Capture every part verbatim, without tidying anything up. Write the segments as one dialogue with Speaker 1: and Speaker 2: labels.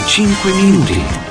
Speaker 1: cinque minuti.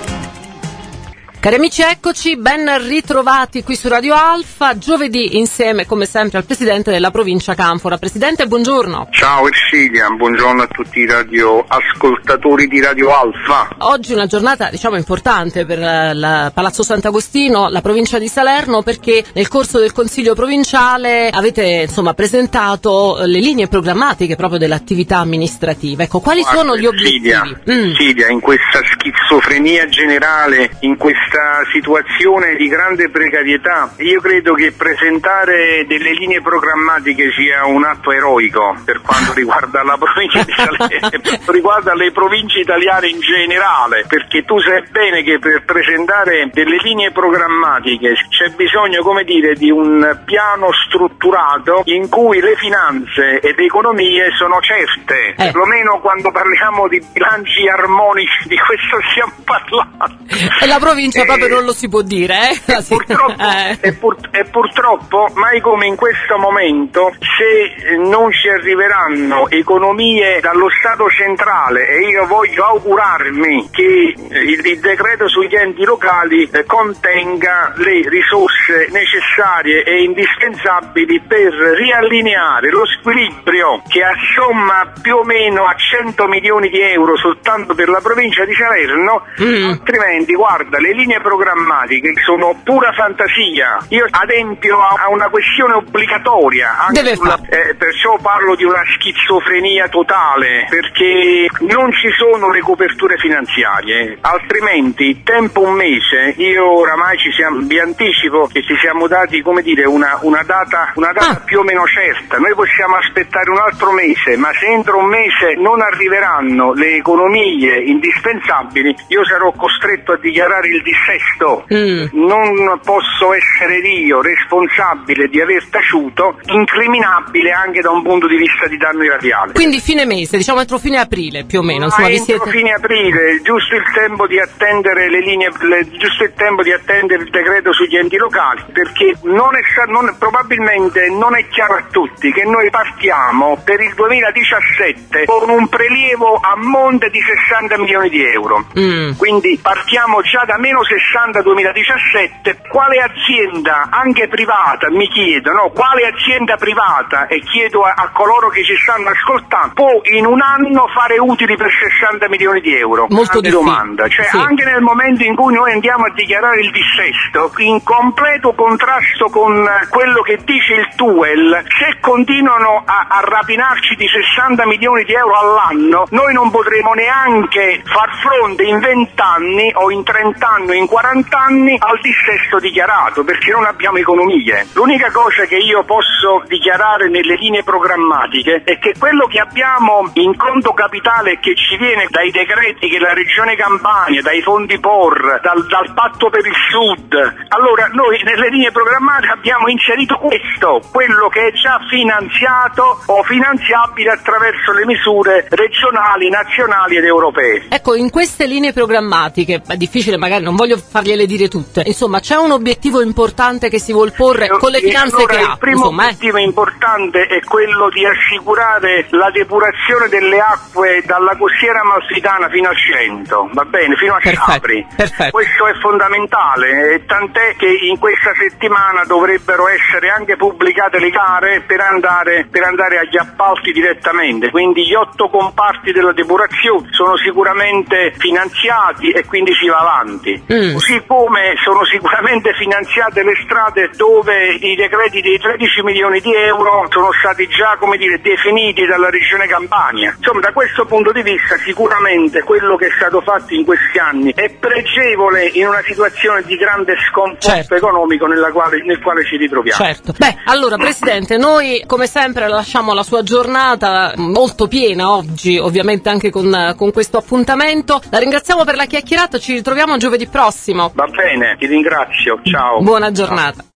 Speaker 2: Cari amici, eccoci, ben ritrovati qui su Radio Alfa, giovedì insieme come sempre al Presidente della Provincia Canfora. Presidente, buongiorno.
Speaker 3: Ciao Ersilia, buongiorno a tutti i radioascoltatori di Radio Alfa.
Speaker 2: Oggi una giornata diciamo importante per la Palazzo Sant'Agostino, la provincia di Salerno, perché nel corso del Consiglio provinciale avete insomma presentato le linee programmatiche proprio dell'attività amministrativa. Ecco, quali
Speaker 3: Guarda,
Speaker 2: sono gli obiettivi?
Speaker 3: Mm. Ersilia, in questa schizofrenia generale, in questa situazione di grande precarietà, io credo che presentare delle linee programmatiche sia un atto eroico per quanto riguarda la provincia di Salerno, per quanto riguarda le province italiane in generale, perché tu sai bene che per presentare delle linee programmatiche c'è bisogno, come dire, di un piano strutturato in cui le finanze e le economie sono certe, eh. perlomeno quando parliamo di bilanci armonici, di questo stiamo parlando.
Speaker 2: E la provincia Eh, proprio non lo si può dire, eh?
Speaker 3: E purtroppo, eh. e, pur, e purtroppo, mai come in questo momento, se non ci arriveranno economie dallo Stato centrale, e io voglio augurarmi che il, il decreto sugli enti locali eh, contenga le risorse necessarie e indispensabili per riallineare lo squilibrio che assomma più o meno a cento milioni di euro soltanto per la provincia di Salerno, mm. altrimenti guarda, le linee programmatiche sono pura fantasia. Io adempio a una questione obbligatoria, anche sulla, eh, perciò parlo di una schizofrenia totale, perché non ci sono le coperture finanziarie, altrimenti tempo un mese, io oramai ci siamo, vi anticipo che ci siamo dati, come dire, una, una data, una data ah. più o meno certa. Noi possiamo aspettare un altro mese, ma se entro un mese non arriveranno le economie indispensabili, io sarò costretto a dichiarare il dissesto. Mm. Non posso essere io responsabile di aver taciuto, incriminabile anche da un punto di vista di danno erariale.
Speaker 2: Quindi fine mese, diciamo entro fine aprile più o meno.
Speaker 3: Ma
Speaker 2: insomma,
Speaker 3: entro
Speaker 2: vi siete...
Speaker 3: fine aprile, giusto il tempo di attendere le linee, le, giusto il tempo di attendere il decreto sugli enti locali, perché non è, non, probabilmente non è chiaro a tutti che noi partiamo per il duemiladiciassette con un prelievo a monte di sessanta milioni di euro. Mm. Quindi partiamo già da meno sessanta duemiladiciassette. Quale azienda, anche privata, mi chiedo, no? Quale azienda privata, e chiedo a, a coloro che ci stanno ascoltando, può in un anno fare utili per sessanta milioni di euro?
Speaker 2: Molto
Speaker 3: difficile. Domanda. Cioè, sì. Anche nel momento in cui noi andiamo a dichiarare il dissesto, in completo contrasto con quello che dice il T U E L, se continuano a, a rapinarci di sessanta milioni di euro all'anno, noi non potremo neanche far fronte in venti anni o in trenta anni o in quaranta anni al dissesto dichiarato, perché non abbiamo economie. L'unica cosa che io posso dichiarare nelle linee programmatiche è che quello che abbiamo in conto capitale, che ci viene dai decreti che la Regione Campania, dai fondi P O R, dal, dal patto per il Sud, allora noi nelle linee programmatiche abbiamo inserito questo, quello che è già finanziato o finanziabile attraverso le misure regionali, nazionali ed europee.
Speaker 2: Ecco, in queste linee programmatiche, è difficile magari, non voglio fargliele dire tutte, insomma c'è un obiettiamo importante che si vuol porre con le finanze
Speaker 3: allora,
Speaker 2: che ha.
Speaker 3: Il primo
Speaker 2: insomma,
Speaker 3: obiettivo
Speaker 2: eh.
Speaker 3: importante è quello di assicurare la depurazione delle acque dalla costiera amalfitana fino al Cilento, va bene, fino a Sapri. Questo è fondamentale, e tant'è che in questa settimana dovrebbero essere anche pubblicate le gare per andare, per andare agli appalti direttamente, quindi gli otto comparti della depurazione sono sicuramente finanziati e quindi si va avanti. Mm. Così come sono sicuramente finanziate le strade dove i decreti dei tredici milioni di euro sono stati già, come dire, definiti dalla Regione Campania. Insomma, da questo punto di vista sicuramente quello che è stato fatto in questi anni è pregevole in una situazione di grande sconforto certo. economico nella quale, nel quale ci ritroviamo.
Speaker 2: Certo. Beh, allora Presidente, noi come sempre lasciamo la sua giornata molto piena oggi, ovviamente anche con, con questo appuntamento. La ringraziamo per la chiacchierata, ci ritroviamo giovedì prossimo.
Speaker 3: Va bene, ti ringrazio, ciao.
Speaker 2: Buona giornata. Ciao.